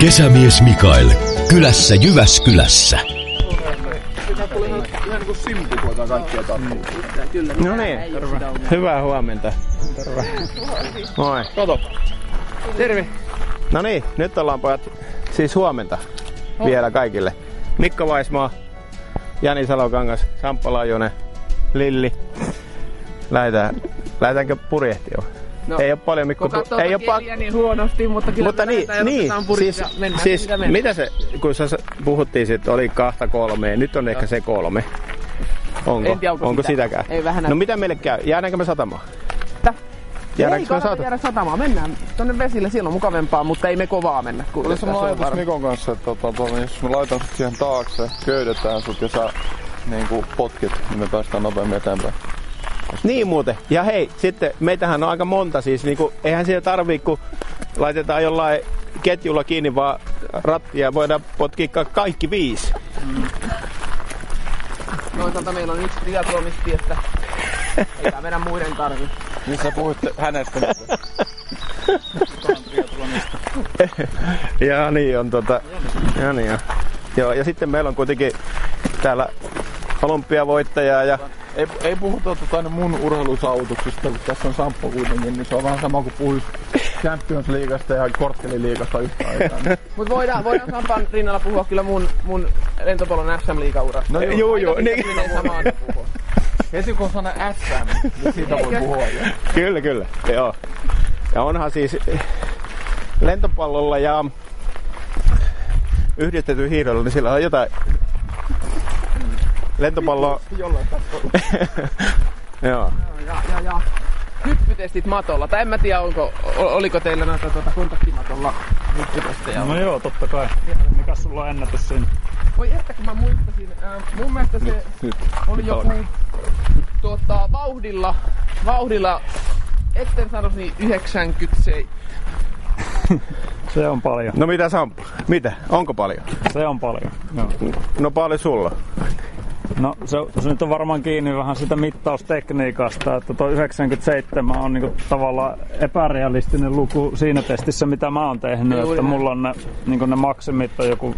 Kesämies Mikael, kylässä Jyväskylässä. Sitä tulee ihan niinku simpi, kun otetaan kaikkia tarkkuuksia. No niin, hyvää huomenta. Terve. Moi. Kato. Terve. No niin, nyt ollaan pojat siis huomenta vielä kaikille. Mikko Vaismaa, Jani Salokangas, Samppa Laajunen, Lilli. Lähdetäänkö purjehtia? No, ei ole paljon Mikko. Ei ole niin huonosti, mutta kyllä mutta niin, siis mitä se, kun sä puhuttiin, että oli 2-3, nyt on ehkä se 3. Onko sitäkään? Ei vähän. No mitä meille käy? Jäädäänkö me satamaan? Ei kannata jäädä satamaan. Mennään tonne vesille, siellä on mukavempaa, mutta ei me kovaa mennä. Oli sama ajatus Mikon kanssa, että jos me laitan sut siihen taakse, köydetään sut ja sä niinku potkit, niin me päästään nopeammin eteenpäin. Niin muuten. Ja hei, sitten meitähän on aika monta siis, niinku, eihän siellä tarvii, kun laitetaan jollain ketjulla kiinni vaan rattia, voidaan potkia kaikki 5. Toisaalta meillä on yksi triatlonisti, että ei tää meidän muiden tarvi. Niin sä puhutte hänestä. Ja niin on ja niin on. Joo, ja sitten meillä on kuitenkin täällä olympiavoittajaa ja ei puhuta aina mun urheilusaavutuksista, kun tässä on Samppa kuitenkin, niin se on vähän sama kuin puhuisi Champions Leaguesta ja Kortteliliigasta yhtä aikaa. Mut voidaan Sampan rinnalla puhua kyllä mun lentopallon SM-liigaurasta. No joo, niin. Heti kun on sana SM, niin siitä voi puhua jo. Kyllä, joo. Ja onhan siis lentopallolla ja yhdistetty hiihdolla, niin sillä on jotain lentopalloa. Jollain tasolla. Joo. Ja hyppytestit matolla. Tai en mä tiedä, oliko teillä näitä kontaktimatolla hyppytestejä? No joo, totta kai. Mikäs sulla on ennätys siinä? Voi että kun mä muistasin. Mun mielestä se oli joku vauhdilla, etten sanoisi niin 97. Se on paljon. No mitä Samppa? Mitä? Onko paljon? Se on paljon, joo. No paljon sulla? No se nyt on varmaan kiinni vähän sitä mittaustekniikasta, että tuo 97 on niinku tavallaan epärealistinen luku siinä testissä, mitä mä oon tehnyt. Että mulla on ne maksimit on joku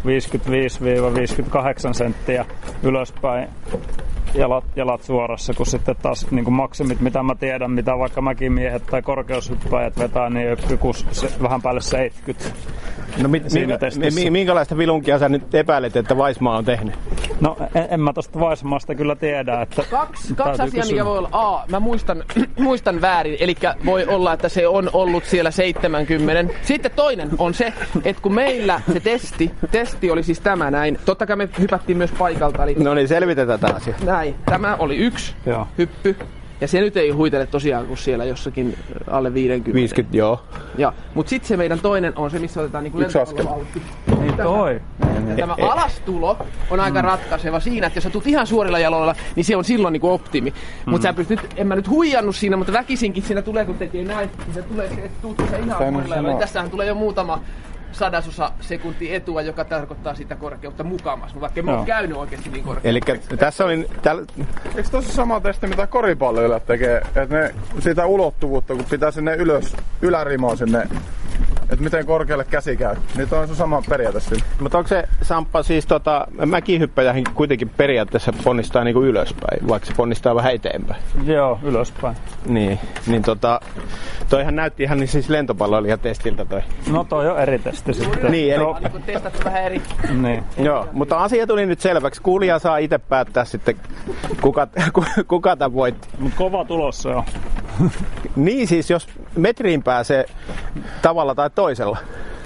55-58 senttiä ylöspäin jalat suorassa, kun sitten taas niin kuin maksimit, mitä mä tiedän, mitä vaikka mäkimiehet tai korkeushyppäjät vetää, niin joku vähän päälle 70. No minkälaista vilunkia sä nyt epäilet, että Vaismaa on tehnyt? No en mä tosta Vaismaasta kyllä tiedä. Että kaksi asiaa, mikä voi olla. Mä muistan väärin, eli voi olla, että se on ollut siellä 70. Sitten toinen on se, että kun meillä se testi oli siis tämä näin. Totta kai me hypättiin myös paikalta. Eli no niin, selvitetään tämä asia. Näin. Tämä oli yksi hyppy. Ja se nyt ei huitele tosiaan kuin siellä jossakin alle 50. 50, joo. Ja, mut sit se meidän toinen on se, missä otetaan niinku lentopallolautti. Niin toi. Ja tämä alastulo on aika ratkaiseva siinä, että jos sä tulet ihan suorilla jaloilla, niin se on silloin niinku optimi. Mut sä pystyt, en mä nyt huijannut siinä, mutta väkisinkin siinä tulee, kun tekee näin, niin se tulee se, että tuut sä ihan suorilla jaloilla. Tässähän tulee jo muutama sadasosa sekunti etua, joka tarkoittaa sitä korkeutta mukamas, vaikka en ole käynyt oikeesti niin korkeasti. Elikkä tässä oli eikö tossa sama testi, mitä koripalloilla tekee, että ne sitä ulottuvuutta, kun pitää sinne ylärimaan sinne, että miten korkealle käsi käy, niin on se sama periaate siinä. Mutta onko se Samppa siis mäkihyppäjähän kuitenkin periaatteessa ponnistaa niinku ylöspäin, vaikka se ponnistaa vähän eteenpäin? Joo, ylöspäin. Niin toihan näytti ihan niin siis lentopalloilijan testiltä toi. No toi on eri testi sitten. Niin, eli niin testattu vähän eri. Niin. Joo, mutta asia tuli nyt selväksi. Kuulija saa itse päättää sitten, kuka tämän voitti. Mut kova tulos se on. Niin siis, jos metriin pääsee tavalla tai toisella.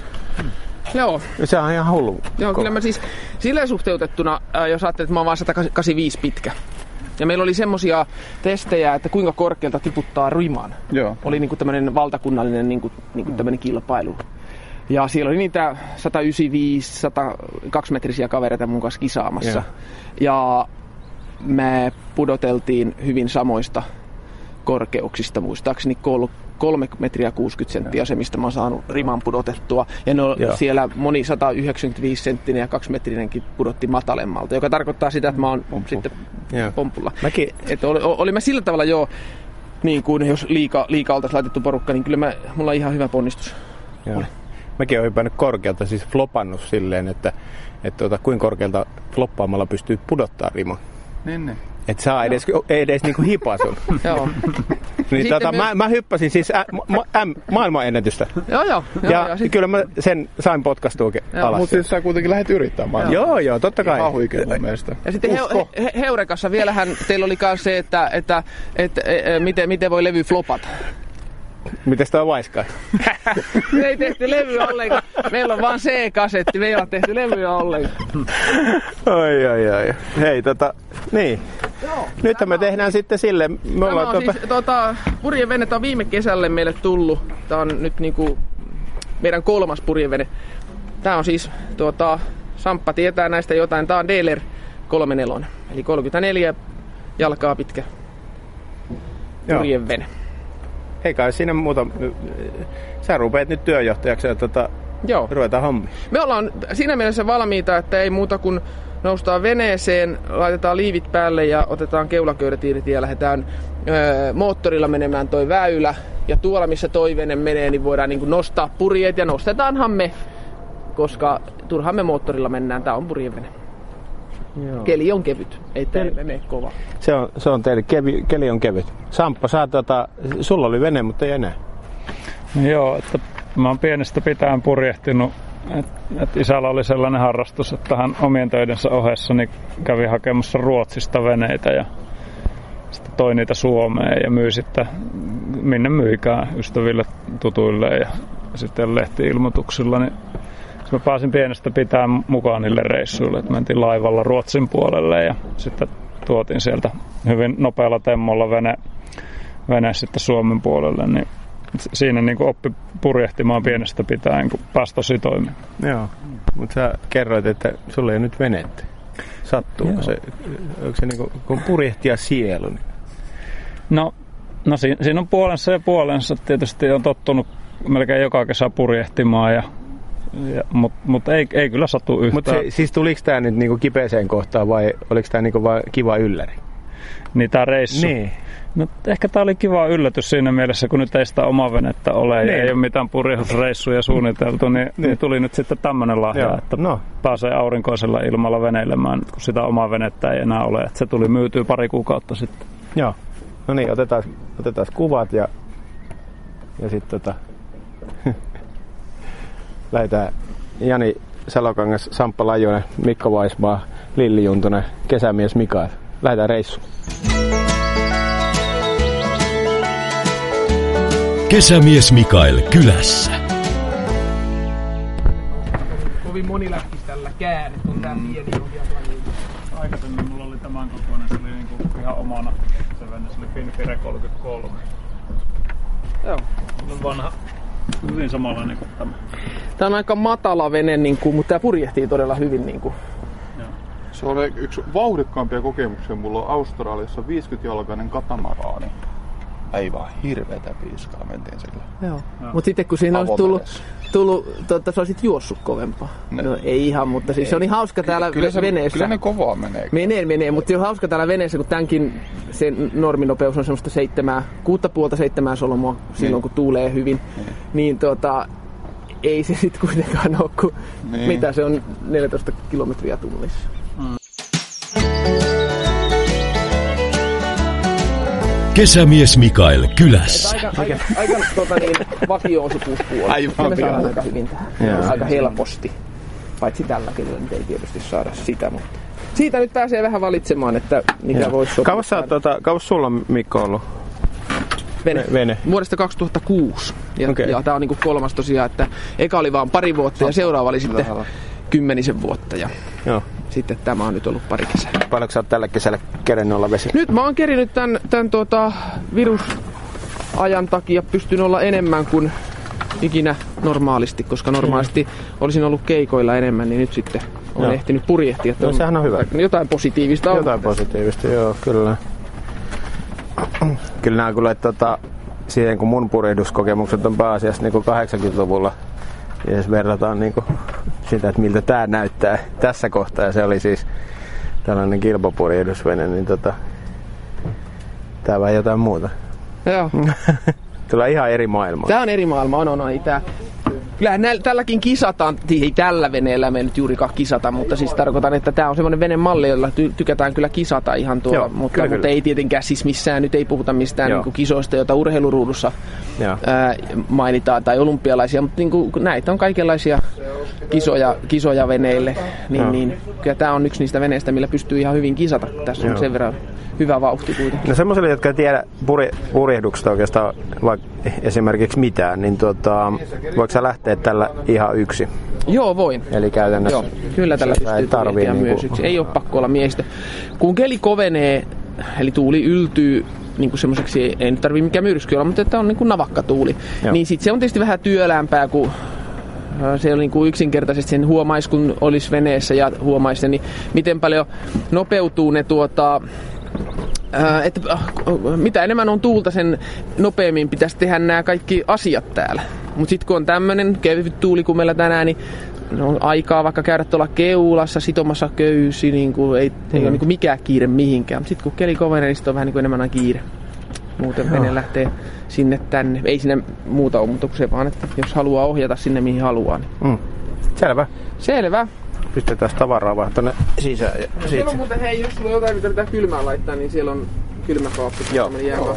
Joo. Se on ihan hullu. Joo, kyllä mä siis silleen suhteutettuna, jos ajattelet, että mä oon vaan 185 pitkä. Ja meillä oli semmosia testejä, että kuinka korkealta tiputtaa riman. Joo. Oli niinku tämmönen valtakunnallinen niinku tämmönen kilpailu. Ja siellä oli niitä 195, 102 metrisiä kavereita mun kanssa kisaamassa. Ja me pudoteltiin hyvin samoista korkeuksista, muistaakseni 3 metriä 60 senttiä se, mistä mä oon saanut riman pudotettua. Ja ne on siellä moni 195 senttinen ja 2 metrinenkin pudotti matalemmalta, joka tarkoittaa sitä, että mä oon sitten pompulla. Että oli mä sillä tavalla niin kuin jos liikaa oltaisiin laitettu porukka, niin kyllä mulla on ihan hyvä ponnistus. Oli. mäkin olen hypännyt korkealta, siis flopannut silleen, että kuinka korkealta floppaamalla pystyy pudottaa rimon. Niin. Että saa edes niinku hipasun. Joo. Niin mä hyppäsin siis maailmanennätystä. Joo. Ja kyllä mä sen sain potkastua alas. Mutta siis sä kuitenkin lähdet yrittämään. Joo, totta kai. Ihan huikea mun mielestä. Ja sitten Heurekassa vielähän teillä oli myös se, että miten voi levy flopata. Mites toi vaiskaa? Me ei tehty levyä ollenkaan. Meillä on vaan C-kasetti, me ei ole tehty levyä ollenkaan. Oi. Hei, niin. Joo, nyt me tehdään sitten sille. Me ollaan siis, purjevene on viime kesälle meille tullut. Tää on nyt niinku meidän 3. purjevene. Tää on siis Samppa tietää näistä jotain. Tää on Deler 34. Eli 34 jalkaa pitkä purjevene. Ei kai siinä muuta. Sä rupeat nyt työjohtajaksi ja ruvetaan hommiin. Me ollaan siinä mielessä valmiita, että ei muuta kuin noustaan veneeseen, laitetaan liivit päälle ja otetaan keulaköydet irti ja lähdetään moottorilla menemään toi väylä. Ja tuolla missä toi vene menee, niin voidaan niin kuin nostaa purjeet ja nostetaanhan me, koska turhaan me moottorilla mennään. Tää on purjevene. Joo. Keli on kevyt, ei me mene kova. Se on teille, keli on kevyt. Samppa, sulla oli vene, mutta ei enää. Joo, että mä oon pienestä pitäen purjehtinut, että isällä oli sellainen harrastus, että hän omien töidensä ohessa niin kävi hakemassa Ruotsista veneitä ja sitten toi niitä Suomeen ja myi sitten minne myikään ystäville, tutuille ja sitten lehti-ilmoituksilla, niin mä pääsin pienestä pitäen mukaan niille reissuille, että mentiin laivalla Ruotsin puolelle ja sitten tuotiin sieltä hyvin nopealla temmolla vene sitten Suomen puolelle, niin siinä niin kuin oppi purjehtimaan pienestä pitäen, kun pääsi tosi toimimaan. Joo, mutta sä kerroit, että sulla ei nyt venettä. Sattuuko se? Onko se niin kuin purjehtija sielu? Niin? No siinä on puolensa ja puolensa. Tietysti on tottunut melkein joka kesä purjehtimaan, mutta ei kyllä sattu yhtään. Mutta siis tuliko tämä nyt niinku kipeeseen kohtaan vai oliko tämä niinku vaan kiva ylläri? Niin tämä reissu. Niin. No, ehkä tämä oli kiva yllätys siinä mielessä, kun nyt ei sitä omaa venettä ole ja ei ole mitään purjehdusreissuja suunniteltu, niin tuli nyt sitten tämmöinen lahja, että pääsee aurinkoisella ilmalla veneilemään, kun sitä omaa venettä ei enää ole. Että se tuli myytyä pari kuukautta sitten. Joo. No niin, otetaan kuvat ja sitten lähdetään Jani Salokangas, Samppa Lajunen, Mikko Vaismaa, Lilli Juntunen, kesämies Mikael. Lähdetään reissuun. Kesämies Mikael kylässä. Kovin monilähkis tällä käännet on tää pieni ohjauslangi. Aikaisemmin mulla oli tämän kokoinen, se oli niinku ihan omana se vene, se oli Finfire 33. Joo. On vanha, hyvin samanlainen kuin tämä. Tää on aika matala vene, mutta tää purjehtii todella hyvin. Se oli yksi vauhdikkaampia kokemuksia. Mulla on Australiassa 50-jalkainen katamaraani. Aivan hirveetä piiskaa mentiin sillä. Joo. Mut sitten kun siinä olisi tullut sä olisit juossut kovempaa. No ei ihan, mutta siis se on niin hauska täällä veneessä. Kyllä ne kovaa menee. Menee, mutta se on hauska täällä veneessä, kun tämänkin sen norminopeus on semmoista 6,5-7 solmua silloin, kun tuulee hyvin. Niin ei se sit kuitenkaan ole kuin, mitä se on 14 kilometriä tunnissa. Kesämies Mikael kylässä. Aika vakio-osuuspuoli. Me saadaan aika hyvin tähän. Aika helposti. Paitsi tällä kelillä nyt ei tietysti saada sitä, mutta siitä nyt pääsee vähän valitsemaan, että mikä voisi sopia. Kauas sulla on Mikko ollut? Vene. Vuodesta 2006. Ja tää on niinku 3. tosiaan, että eka oli vaan pari vuotta ja seuraava oli sitten 10 vuotta. Ja sitten tämä on nyt ollut pari kesää. Paljonko sä oot tällä kesällä kerennyt olla vesi? Nyt mä oon kerinyt tän virusajan takia pystyn olla enemmän kuin ikinä normaalisti, koska normaalisti olisin ollut keikoilla enemmän, niin nyt sitten olen ehtinyt purjehtia. No, sehän on hyvä. Jotain positiivista on. Jotain positiivista, joo, kyllä. Kyllä nämä kyllä, siihen kun mun purjehduskokemukset on pääasiassa niin 80-luvulla, ja jos verrataan niin sitä, että miltä tää näyttää tässä kohtaa, ja se oli siis tällainen kilpapurjehdusvene, niin tää vähän jotain muuta. Joo. Tulee ihan eri maailmaa. Tää on eri maailma, on. Kyllähän tälläkin kisataan, ei tällä veneellä me nyt juurikaan kisata, mutta siis tarkoitan, että tämä on semmoinen venemalli, jolla tykätään kyllä kisata ihan tuolla, mutta ei tietenkään siis missään, nyt ei puhuta mistään niinku kisoista, joita urheiluruudussa mainitaan, tai olympialaisia, mutta niinku, näitä on kaikenlaisia kisoja veneille, niin kyllä tämä on yksi niistä veneistä, millä pystyy ihan hyvin kisata, tässä on sen verran hyvä vauhti kuitenkin. No semmoiselle, jotka ei tiedä purjehduksesta oikeastaan vaikka esimerkiksi mitään, niin voiko sä lähteä tällä ihan yksi? Joo, voin. Eli käytännössä joo, kyllä tällä pystyy purjehtia myös yksi. Ei ole pakko olla miehistö. Kun keli kovenee, eli tuuli yltyy niin semmoiseksi, ei nyt tarvitse mikään myrsky olla, mutta että on niin kuin navakka tuuli, niin sitten se on tietysti vähän työlämpää, kun se on niin kuin yksinkertaisesti sen huomaisi, kun olisi veneessä ja huomaisi, niin miten paljon nopeutuu ne että mitä enemmän on tuulta, sen nopeammin pitäisi tehdä nämä kaikki asiat täällä. Mutta sitten kun on tämmöinen kevyt tuuli kuin meillä tänään, niin on aikaa vaikka käydä tuolla keulassa sitomassa köysi, niin kuin ei ole niin kuin mikään kiire mihinkään. Mutta sitten kun keli kovenee, niin sitten on vähän niin kuin enemmän kiire. Muuten vene lähtee sinne tänne. Ei sinne muuta ole, mutta se vaan, että jos haluaa ohjata sinne mihin haluaa. Niin. Selvä. Pistetään tavaraa vaan tonne sisään. Siellä on muuten, hei, jos sulla on jotain, mitä pitää kylmään laittaa, niin siellä on kylmäkaappi. Joo.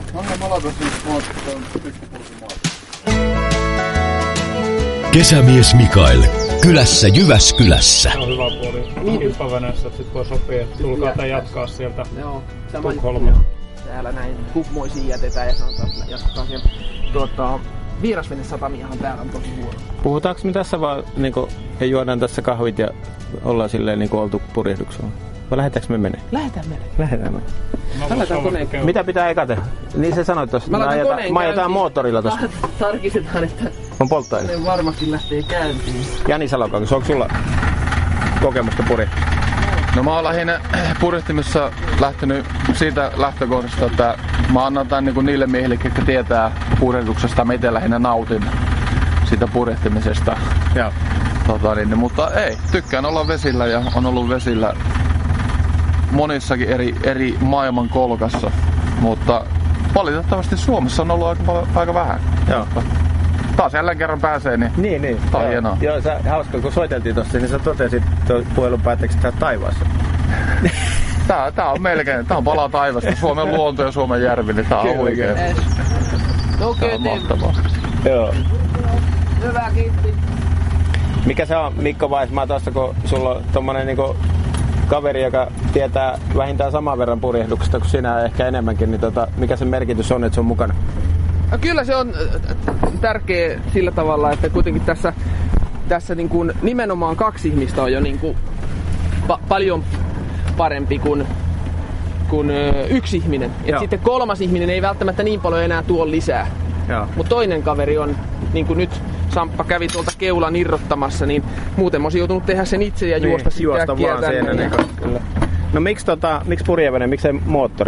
Kesämies Mikael, kylässä Jyväskylässä. Se on hyvä puoli kilpaveneessä, että sit voi sopia, että tulkaa tai jatkaa sieltä Tukholmaa. Täällä näin hupmoisiin jätetään ja sanotaan, että jatkaa sieltä. Vierasvenesatamiahan täällä on tosi huono. Puhutaanko me tässä vaan, niinku, ja juodaan tässä kahvit ja ollaan silleen niinku oltu purjehduksella? Vai lähdetäänkö me menee? Lähdetään. Mitä pitää eka tehdä? Niin se sanoit tossa. Mä ajetaan moottorilla tossa. Tarkistetaan, että on polttoaine. Ne varmasti lähtee käyntiin. Jani Salokangas, onko sulla kokemusta purjehtimista? No mä oon lähinnä purjehtimissa lähtenyt siitä lähtökohdasta, että mä annan tämän niin niille miehille, jotka tietää purjehduksesta. Mä itse lähinnä nautin siitä purjehtimisesta. Mutta ei, tykkään olla vesillä ja on ollut vesillä monissakin eri maailman kolkassa. Mutta valitettavasti Suomessa on ollut aika vähän. Joo. Taas jälleen kerran pääsee, niin. Tää on hienoa. Joo, hauska, kun soiteltiin tossa, niin sä totesit puhelun päätteeksi, että tää on taivaassa. Tää on melkein, tää on pala taivasta. Suomen luonto ja Suomen järvi, niin tää on huikea. Tää on mahtavaa. Joo. Hyvä, kiitti. Mikä se on, Mikko Vaismaa, tossa kun sulla on tommonen niinku kaveri, joka tietää vähintään saman verran purjehduksesta kuin sinä, ehkä enemmänkin, niin mikä sen merkitys on, että se on mukana? No kyllä se on tärkeä sillä tavalla, että kuitenkin tässä niin kuin nimenomaan 2 ihmistä on jo niin kuin paljon parempi kuin 1 ihminen. Et sitten 3. ihminen ei välttämättä niin paljon enää tuo lisää. Mutta toinen kaveri on, niin kuin nyt Samppa kävi tuolta keulan irrottamassa, niin muuten mä olisin joutunut tehdä sen itse ja juosta sitten äkkiä tänne. No miksi purjevene, miksei moottori?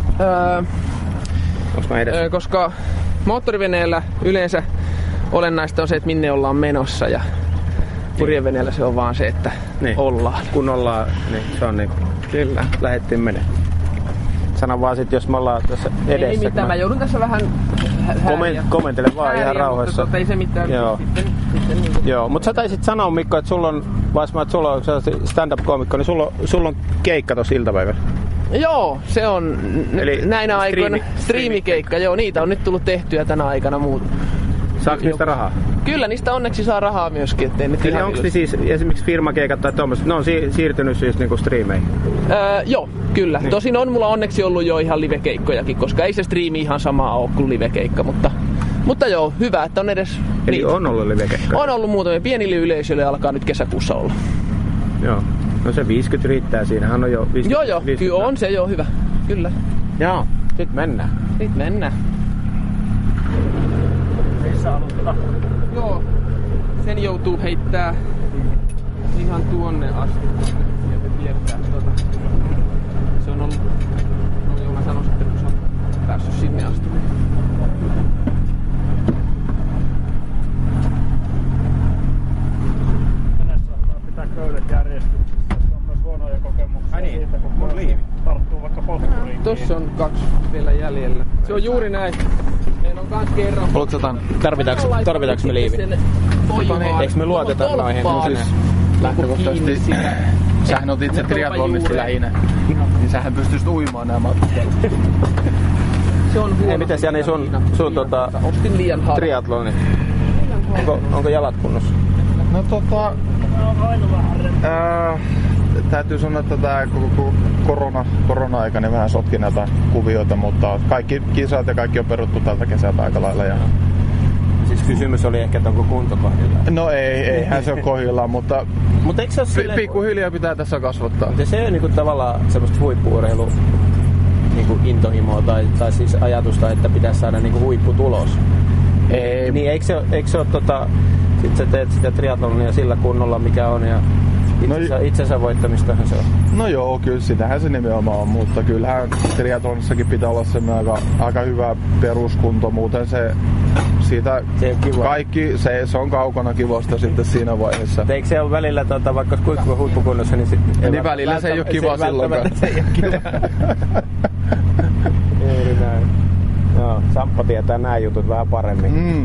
Koska moottoriveneellä yleensä olennaista on se, että minne ollaan menossa ja purjeveneellä se on vaan se, että ollaan. Kun ollaan, niin se on niin. Kyllä. Lähdettiin menee. Sano vaan sit, jos me ollaan tässä edessä. Ei mitään, mä joudun tässä vähän komentele vaan ihan rauhassa. Mutta ei se mitään. Joo. Joo, mutta sä taisit sanoa, Mikko, että sulla on, että sulla on stand-up-koomikko, niin sulla on keikka tossa iltapäivällä. Joo, se on näinä aikoina striimikeikka. Joo, niitä on nyt tullut tehtyä tänä aikana muuta. Saako niistä rahaa? Kyllä, niistä onneksi saa rahaa myöskin. Eli onko ne siis esimerkiksi firmakeikat tai tommoset, ne on siirtynyt siis niinku striimeihin? Joo, kyllä. Niin. Tosin on mulla onneksi ollut jo ihan livekeikkojakin, koska ei se striimi ihan sama ole kuin livekeikka, mutta joo, hyvä, että on edes eli niitä. On ollut livekeikkoja? On ollut muutamia. Pienille yleisöille alkaa nyt kesäkuussa olla. Joo. No se 50 riittää, siinähän on jo 50. Joo, kyllä on se jo hyvä. Kyllä. Joo, sit mennään. Missä aloittaa? Joo, sen joutuu heittää ihan tuonne asti. Sieltä kiertää se on ollut, no mä sanon sitten, kun sä oot päässyt sinne asti. Venessä pitää köydet järjestyksessä. Se on myös huonoja kokemuksia siitä, kun tarttuu vaikka poltturiin. Tossa on 2 vielä jäljellä. Se on juuri näin. Meillä on kans kerran. Tarvitaanko me liivi? Eikö me luoteta noihin? Lähtökohtaisesti sähän oot itse triathlonissa lähinnä, niin sähän pystyisit uimaan nämä matkat. Se on huono. Mitäs Jani sun ostin liian halpa. triathloni? Onko jalat kunnossa? No täytyy sanoa, että tämä koko korona-aika niin vähän sotki näitä kuvioita, mutta kaikki kisat ja kaikki on peruttu tältä kesältä aika lailla. Ja... Siis kysymys oli ehkä, että onko kunto kohdillaan? No eihän se ole kohdillaan, mutta eikö se ole silleen... Pikkuhiljaa pitää tässä kasvattaa. Se on niinku tavallaan semmoista huippu-urheilu niinku intohimoa tai siis ajatusta, että pitäisi saada niinku huipputulos. Ei. Niin eikö se ole sit sä teet sitä triathlonia sillä kunnolla mikä on ja itsensä voittamistahan se on. No joo, kyllä sitähän se nimenomaan on, mutta kyllähän triathlonissakin pitää olla semmoinen aika hyvä peruskunto, muuten se siitä kaikki, se on kaukana kivosta sitten siinä vaiheessa. Eikö se ole välillä, vaikka kuinka huippukunnossa, niin välillä se ei ole kiva silloinkaan. Se ei ole kiva. Juuri näin. No, Samppa tietää nämä jutut vähän paremmin.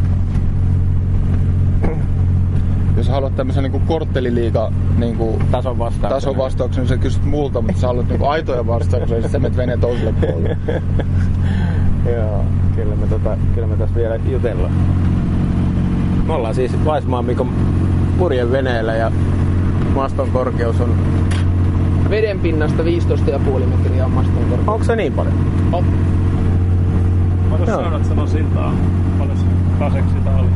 Jos haluat tämmösen niinku kortteliliiga niinku tason vastauksen, niin sä kysyt multa, mutta sä haluat niinku aitoja vastauksia, niin sä menet veneen toiselle puolelle. Joo, kyllä me tässä vielä jutellaan. Me ollaan siis Vaismaan Mikon purjeveneellä ja maston korkeus on... Vedenpinnasta 15,5 metriä on maston korkeus. Onko se niin paljon? On. Paljon sä siltaa? Paljon kaseksi sitä oli?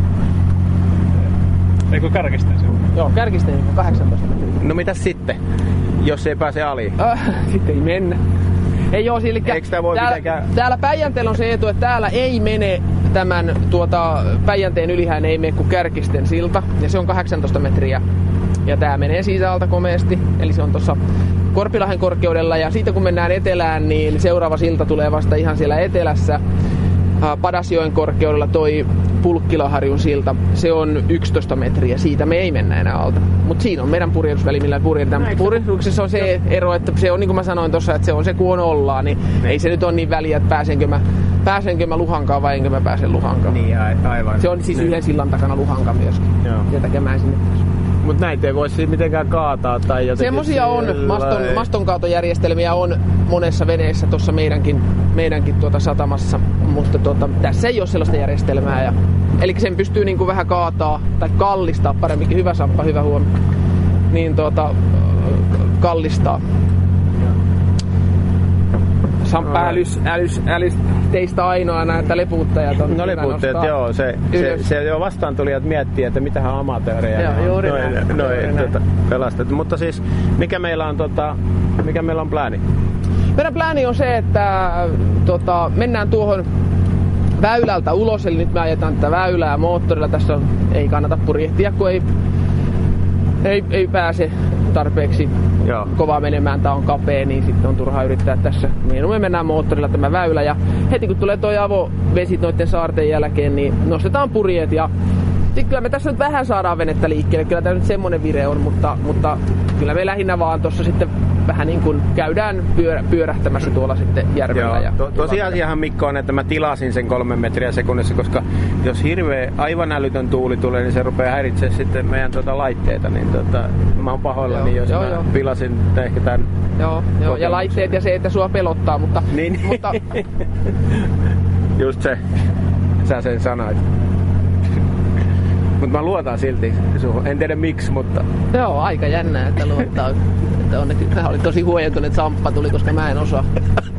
Eikö Kärkisten se? Joo, Kärkisten 18 metriä. No mitäs sitten, jos ei pääse aliin? Sitten ei mennä. Ei oo, eli täällä Päijänteellä on se etu, että täällä ei mene tämän Päijänteen ylihään ei mene kuin Kärkisten silta. Ja se on 18 metriä. Ja tää menee sisältä komeasti. Eli se on tossa Korpilahden korkeudella. Ja siitä kun mennään etelään, niin seuraava silta tulee vasta ihan siellä etelässä. Padasjoen korkeudella toi Pulkkilaharjun silta, se on 11 metriä, siitä me ei mennä enää alta. Mutta siinä on meidän purjehdusväli, millä purjehditaan. Purjehduksessa on se ero, että se on niin kuin mä sanoin tuossa, että se on se kun ollaan, niin ei se nyt ole niin väliä, että pääsenkö mä Luhankaan vai enkö mä pääse Luhankaan. Niin, aivan. Se on siis yhden sillan takana Luhanka myöskin. Sen takia mä en sinne pääse. Mutta näitä ei voi siis mitenkään kaataa tai jotenkin... Semmosia on, mastonkaatojärjestelmiä on monessa veneessä tuossa meidänkin satamassa, mutta tässä ei ole sellaista järjestelmää. Eli sen pystyy niinku vähän kaataa tai kallistaa paremminkin, hyvä Samppa, hyvä huomio, niin kallistaa. Samppa älys teistä ainoa näitä leputtajat on. No leputtajat, joo. Se jo vastaan tuli, että miettii, että mitähän amatöörejä. Joo, juuri näin. Pelastet. Mutta siis, mikä meillä on plääni? Meidän plääni on se, että mennään tuohon väylältä ulos, eli nyt me ajetaan tätä väylää moottorilla. Tässä ei kannata purjehtia, kun ei pääse tarpeeksi kovaa menemään, tää on kapea, niin sitten on turhaa yrittää tässä. Me mennään moottorilla tämä väylä ja heti kun tulee toi avovesit noiden saarten jälkeen, niin nostetaan purjeet ja kyllä me tässä nyt vähän saadaan venettä liikkeelle. Kyllä tämä nyt semmonen vire on, mutta kyllä me lähinnä vaan tuossa sitten vähän niin kuin käydään pyörähtämässä tuolla sitten järvellä. Ja tosiasiahan Mikko on, että mä tilasin sen 3 metriä sekunnissa, koska jos hirveä aivan älytön tuuli tulee, niin se rupeaa häiritsemään sitten meidän laitteita. Niin mä oon pahoillani, jos mä pilasin ehkä tämän. Joo, ja laitteet ja se, että sua pelottaa, mutta... mutta... Just se, sä sen sanoit. Mutta mä luotan silti suhun. En tiedä miksi, mutta... Joo, aika jännää, että luottaa. Mä olin tosi huojentunut, että Samppa tuli, koska mä en osaa.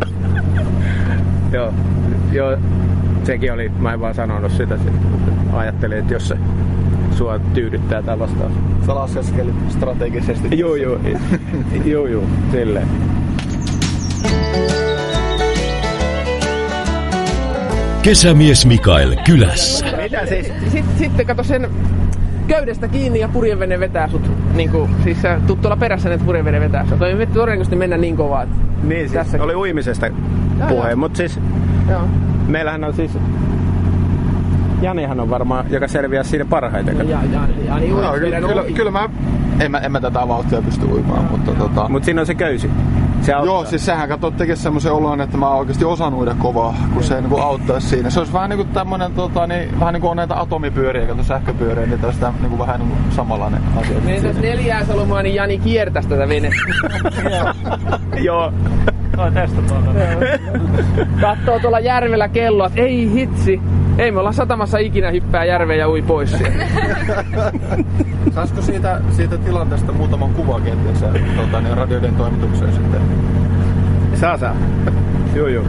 Joo, sekin oli. Mä en vaan sanonut sitä. Ajattelin, että jos se sua tyydyttää tää vastaus. Sä laskeskelit strategisesti. Joo, silleen. Kesämies Mikael kylässä. Sitten kato sen köydestä kiinni ja purjevene vetää sut. Siis sä tuut tuolla perässä, että purjevene vetää sut. Todennäköisesti mennä niin kovaa. Niin siis, oli uimisesta puheen, mutta siis meillähän on siis... Janihan on varmaan, joka selviää siinä parhaiten. Kyllä mä en mä tätä vauhtia pysty uimaan, mutta Mut siinä on se köysi. Joo, siis sehän tekee semmoisen olon, että mä oikeesti osaan uida kovaa, kun se niinku auttaisi siinä. Se olisi vähän niinku tämmönen, vähän niinku on näitä atomipyöriä, sähköpyöriä, niin tästä niinku vähän niinku samanlainen asia. Niin jos 4 Salomaa, niin Jani kiertäisi tätä venettä. Joo. Toi testataan tätä. Kattoo tuolla järvellä kelloa, että ei hitsi. Ei me olla satamassa ikinä hyppää järveen ja ui pois sieltä. Saisiko siitä tilanteesta muutaman kuvan kenties radioiden toimitukseen sitten? Saa. Joo.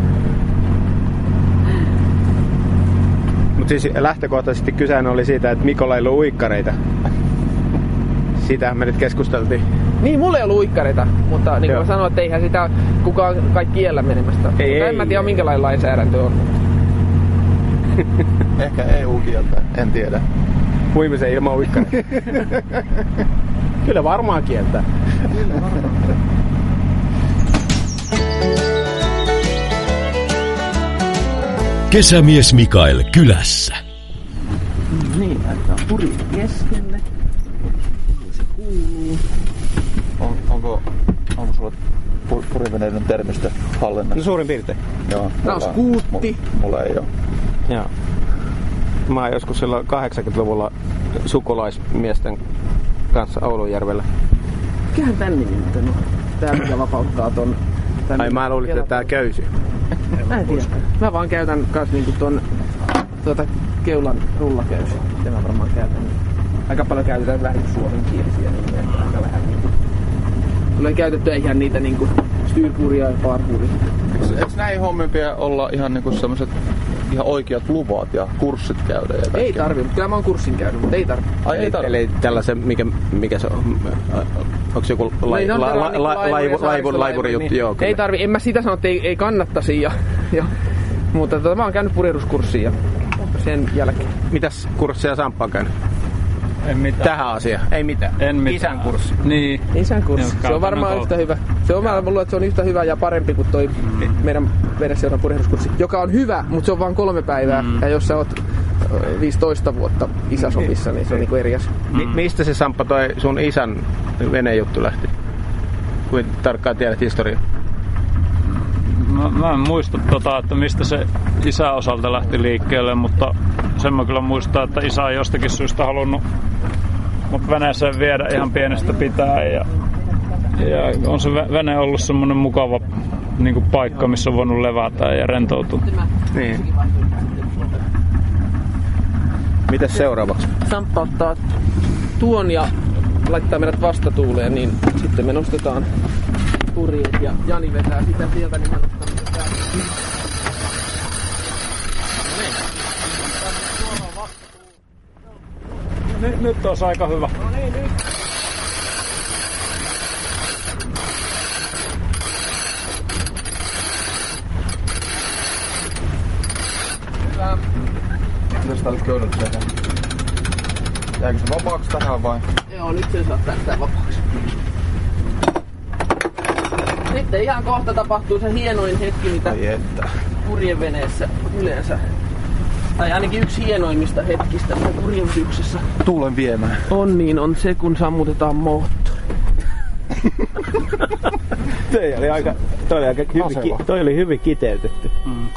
Mut siis lähtökohtaisesti kysehän oli siitä, että Mikolla ei ollut uikkareita. Siitähän me nyt keskusteltiin. Niin, mulla ei ollut uikkareita, mutta niin kuin sanoin, että eihän sitä kukaan kai kiellä menemästä. En mä tiedä, minkälainen lainsäädäntö on. Ehkä EU-kieltä, en tiedä. Puimisen ilman uikkareita. Kyllä varmaan kieltää. Kesämies Mikael kylässä. Niin, laitetaan puri keskelle. Se kuuluu. Onko sulla puriveneiden termistö hallinnassa? No suurin piirtein. Joo. Tää on skuutti. Mulla ei oo. Joo. Mä oon joskus silloin 80-luvulla sukulaismiesten kanssa Oulujärvellä. Mikähän tän nimi muuten on? Tää mikä vapauttaa ton... Ai mä luulin, että tää köysi. Mä en tiedä. Mä vaan käytän kans niinku ton keulan rullaköysi. Mitä mä varmaan käytän. Aika paljon käytetään vähän suomenkielisiä nimiä. Aika vähän niinku. Tulee käytettyä ihan niitä niinku styrpuria ja parpuria. Eiks näin hommempia olla ihan niinku semmoset ihan oikeat luvat ja kurssit käydä? Ja ei tarvi, mutta kyllä mä oon kurssin käynyt, mutta ei tarvi. Ai ei tarvi? Eli tällaisen, mikä se on? Onks joku laivurijuttu? Joo, ei tarvi, en mä sitä sano, että ei kannattaisi. Mutta mä oon käynyt purjehduskurssiin ja sen jälkeen. Mitäs kurssia Samppa on käynyt? En mitään. Tähän asiaan? Ei mitään. En mitään. Isän kurssi. Niin. Isän kurssi. Se on varmaan yhtä hyvä. Se on luulen, että se on yhtä hyvä ja parempi kuin toi meidän veneseuran purjehduskurssi, joka on hyvä, mutta se on vain 3 päivää. Ja jos sä oot 15 vuotta isäsopissa, niin se on niinku eri asia. Mistä se Samppa toi sun isän venejuttu lähti? Kuin tarkkaan tiedät historiaa? Mä en muista että mistä se isän osalta lähti liikkeelle, mutta sen mä kyllä muistan, että isä on jostakin syystä halunnut mut veneeseen viedä ihan pienestä pitäen ja on se vene ollut semmonen mukava niinku paikka, missä on voinut levätä ja rentoutua. Niin. Mitäs seuraavaksi? Samppa ottaa tuon ja laittaa meidät vastatuuleen, niin sitten me nostetaan purjeet ja Jani vetää sitä sieltä, niin mä nostan täältä. Nyt olisi aika hyvä. No niin, nyt. Hyvä. Mitäs täällä köydät tehdään? Jääkö se vapaaksi tähän vai? Joo, nyt sen saa tästä vapaaksi. Sitten ihan kohta tapahtuu se hienoin hetki, mitä purjeveneessä yleensä. Tai ainakin yksi hienoimmista hetkistä purjehduksessa. Tuulen viemään. On se, kun sammutetaan moottori. Toi oli hyvin kiteytetty.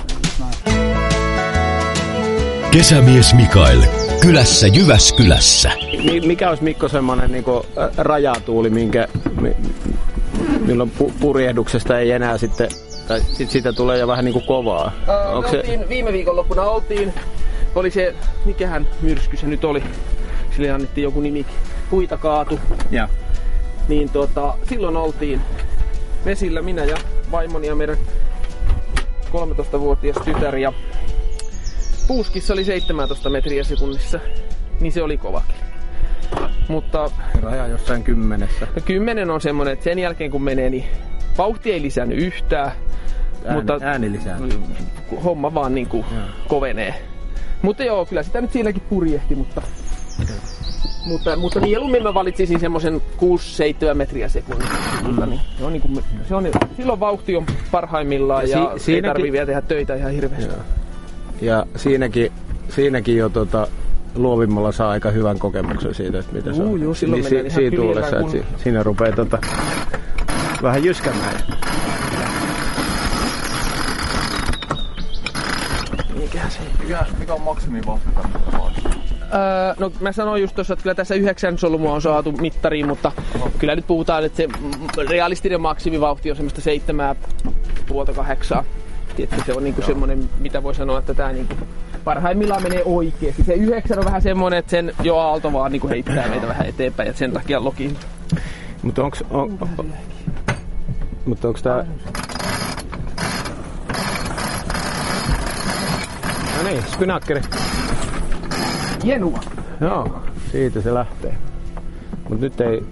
Kesämies Mikael kylässä Jyväskylässä. Mikä olisi Mikko semmonen niinku rajatuuli, milloin purjehduksesta ei enää sitten, tai siitä tulee jo vähän niinku kovaa? Viime viikonloppuna oli se, mikähän myrsky se nyt oli, sille annettiin joku nimi, puita kaatu. Ja. Niin silloin oltiin vesillä, minä ja vaimoni ja meidän 13-vuotias tytär, ja puuskissa oli 17 metriä sekunnissa, niin se oli kovakin. Mutta raja jossain 10. 10 on semmonen, että sen jälkeen kun menee, niin vauhti ei lisännyt yhtään. Mutta ääni lisääntyy. Homma vaan niinku kovenee. Mutta joo, kyllä sitä nyt siinäkin purjehti, mutta mieluummin mä valitsisin semmosen 6-7 metriä sekunnissa. Niin, silloin vauhti on parhaimmillaan ja ei tarvii vielä tehdä töitä ihan hirveästi. Ja siinäkin jo luovimmalla saa aika hyvän kokemuksen siitä, että mitä se on. Joo, silloin mennään ihan tuulessa, että siinä rupeaa vähän jyskämään. mikähän se. Mikä on maksimivauhti tämmöistä? No mä sanoin just tuossa, että kyllä tässä 9 solmua on saatu mittariin, mutta kyllä nyt puhutaan, että se realistinen maksimivauhti on semmoista 7,5-8. Tietysti se on niinku semmonen, mitä voi sanoa, että tää niinku parhaimmillaan menee oikeesti. Se 9 on vähän semmonen, että sen jo aalto vaan niinku heittää meitä vähän eteenpäin ja sen takia lokin. Mutta onks tää... No niin, spinnakkeri. Jenua. Joo, siitä se lähtee. Mut nyt ei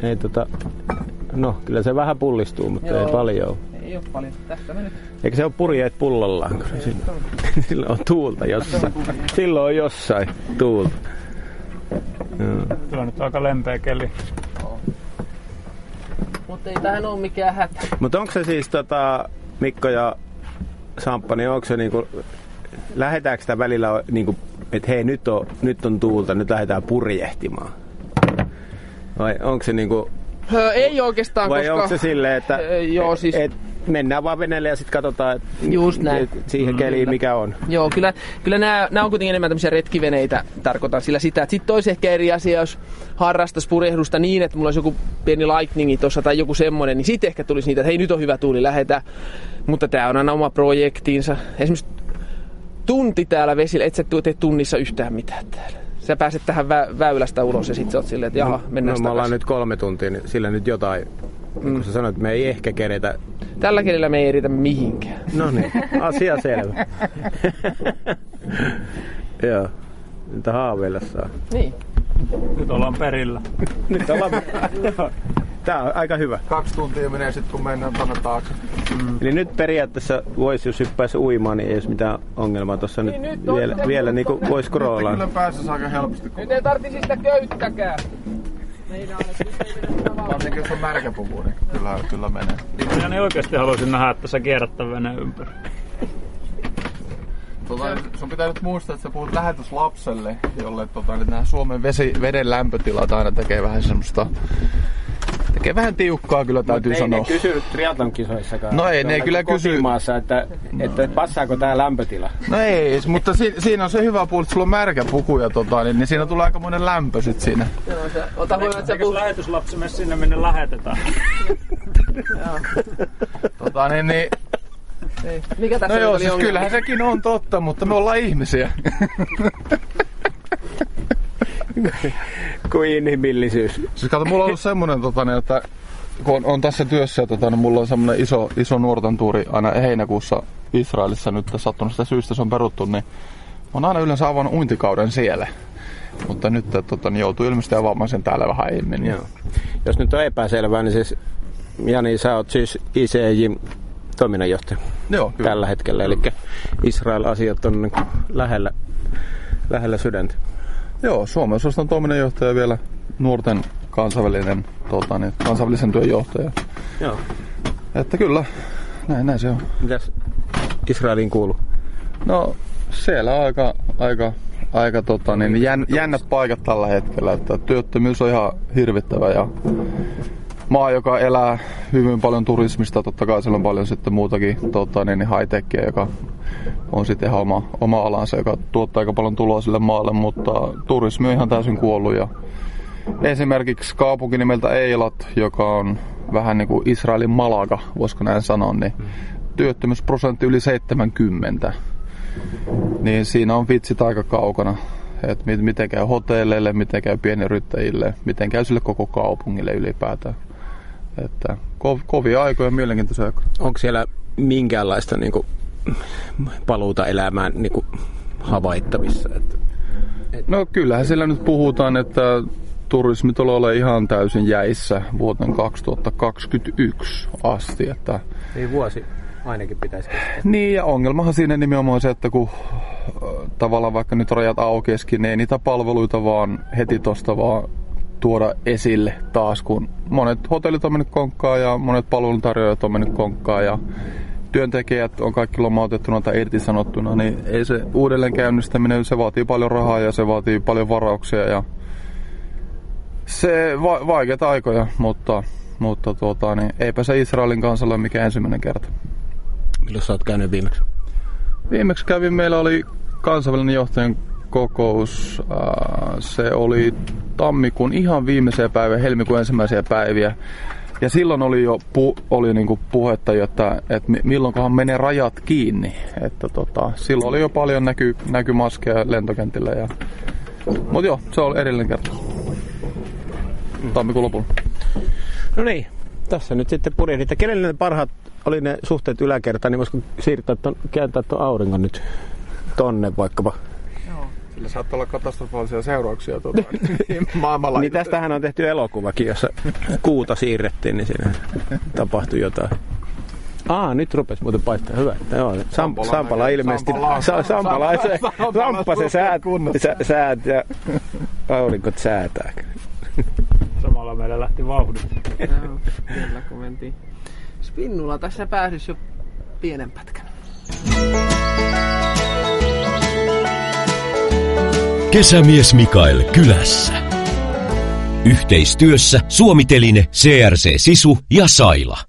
no kyllä se vähän pullistuu, mutta ei paljon. Ei oo paljon. Tästä me nyt. Eikö se oo purjeet pullollaan? Silloin on tuulta jossain. Silloin on jossain tuulta. Tuo on nyt aika lempeä keli. Mutta ei tähän oo mikään hätä. Mutta onko se siis Mikko ja Samppa, niin onko se niinku, lähdetäänkö sitä välillä niinku, että hei nyt on tuulta, nyt lähdetään purjehtimaan? Vai onko se niinku... Ei oikeastaan, vai koska... onko se silleen, että joo, siis... mennään vaan veneelle ja sitten katsotaan just näin. Siihen keliin mikä on? Joo, kyllä nämä on kuitenkin enemmän tämmöisiä retkiveneitä, tarkoitan sillä sitä. Sitten olisi ehkä eri asia, jos harrastaisi purjehdusta niin, että mulla olisi joku pieni lightningi tuossa tai joku semmoinen, niin sitten ehkä tulisi niitä, että hei nyt on hyvä tuuli, lähdetään. Mutta tämä on aina oma projektiinsa. Esimerkiksi tunti täällä vesillä, et sä tee tunnissa yhtään mitään täällä. Sä pääset tähän väylästä ulos ja sit sä oot silleen, että jaha, mennään me ollaan nyt 3 tuntia, niin sillä nyt jotain, kun sä sanoit, että me ei ehkä keretä. Tällä kelillä me ei eritä mihinkään. No niin, asia selvä. Joo, niitä haaveilla saa. Niin. Nyt ollaan perillä. Nyt ollaan Tää on aika hyvä. 2 tuntia menee sitten, kun mennään tonne taakse. Eli nyt periaatteessa voisi, jos hyppäisi uimaan, niin ei olisi mitään ongelmaa. Tuossa niin nyt vielä niin kuin voisi scrollaa. Kyllä pääsisi aika helposti. Nyt ei tarvitsisi sitä köyttäkään. Varsinkin jos on märkä puku, niin kyllä menee. Ja niin oikeasti haluaisin nähdä, että sä kierrät tämän veneen ympäri. Sun pitää nyt muistaa, että sä puhut lähetyslapselle, jolle nämä Suomen veden lämpötilat aina tekee vähän semmoista... Tekee vähän tiukkaa kyllä, täytyy sanoa. Mutta ei ne kysy triathlon-kisoissakaan. No ei, ne kyllä kysy. Kotimaassa, että passaako tää lämpötila? No ei, mutta siinä on se hyvä puoli, että sulla on märkä puku ja niin siinä tulee aikamoinen lämpö sit siinä. Ota huomioon, että sä lähetyslapsi mene sinne, minne lähetetään. Mikä tässä no joo, siis oli kyllähän sekin on totta, mutta me ollaan ihmisiä. Kuin inhimillisyys. Siis kato, mulla on ollut semmonen, että kun on tässä työssä, mulla on semmonen iso nuorten tuuri aina heinäkuussa Israelissa nyt sattunut syystä se on peruttu, niin on aina yleensä avannut uintikauden siellä. Mutta nyt joutuu ilmeisesti avaamaan sen täällä vähän aiemmin. Joo. Jos nyt on epäselvää, niin siis Jani, sä oot siis ICJ:n toiminnanjohtaja. Joo, kyllä. Tällä hetkellä, eli Israel-asiat on niin lähellä sydäntä. Joo, Suomen osaston toiminnanjohtaja vielä nuorten kansainvälisen työn johtaja. Joo. Että kyllä, näin se on. Mitäs Israeliin kuuluu? No siellä on aika jännät paikat tällä hetkellä, että työttömyys on ihan hirvittävä ja maa, joka elää hyvin paljon turismista, totta kai siellä on paljon sitten muutakin high-techia, joka on sitten ihan oma alansa, joka tuottaa aika paljon tuloa sille maalle, mutta turismi on ihan täysin kuollut. Ja esimerkiksi kaupunki nimeltä Eilat, joka on vähän niin kuin Israelin Malaga, voisiko näin sanoa, niin työttömyysprosentti yli 70. Niin siinä on vitsit aika kaukana, että miten käy hotelleille, miten käy pienyrittäjille, miten käy sille koko kaupungille ylipäätään. Että kovia aikoja, mielenkiintoisia aikoja. Onko siellä minkäänlaista niin kuin paluuta elämään niin kuin havaittavissa? No kyllähän siellä nyt puhutaan, että turismi tulee olemaan ihan täysin jäissä vuoteen 2021 asti. Että ei vuosi ainakin pitäisi kestää. Niin, ja ongelmahan siinä nimenomaan se, että kun tavallaan vaikka nyt rajat aukeisikin, niin ei niitä palveluita vaan heti tosta vaan tuoda esille taas, kun monet hotellit on mennyt konkkaan ja monet palveluntarjoajat on mennyt konkkaan ja työntekijät on kaikki lomautettuna tai irtisanottuna, niin ei se uudelleen käynnistäminen, se vaatii paljon rahaa ja se vaatii paljon varauksia ja se vaikeita aikoja, mutta niin eipä se Israelin kansalla ole mikään ensimmäinen kerta. Milloin sä oot käynyt viimeksi? Viimeksi meillä oli kansainvälinen johtajan kokous. Se oli tammikuun ihan viimeisiä päiviä, helmikuun ensimmäisiä päiviä. Ja silloin oli jo niinku puhetta, että milloinkohan menee rajat kiinni. Että silloin oli jo paljon näky maskeja lentokentillä. Mutta joo, se oli edellinen kerta. Tammikuun lopulla. No niin, tässä nyt sitten purjehdit. Kenelle ne parhaat oli ne suhteet yläkertaan, niin voisiko kääntää tuon auringon nyt tonne vaikkapa? Joo. Sillä saattaa olla katastrofaalisia seurauksia maailmanlaajuisesti. Niin tästähän on tehty elokuvakin, jossa kuuta siirrettiin, niin siinä tapahtui jotain. Nyt rupesi muuten paistaa. Hyvä. Joo, Sampala ilmeisesti. Samppa se säät ja aurinkot säätää. Samalla meillä lähti vauhdit. Joo, kyllä kun mentiin. Spinnulla tässä pääsisi jo pienen pätkän. Kesämies Mikael kylässä. Yhteistyössä Suomi-Teline, CRC Sisu ja Saila.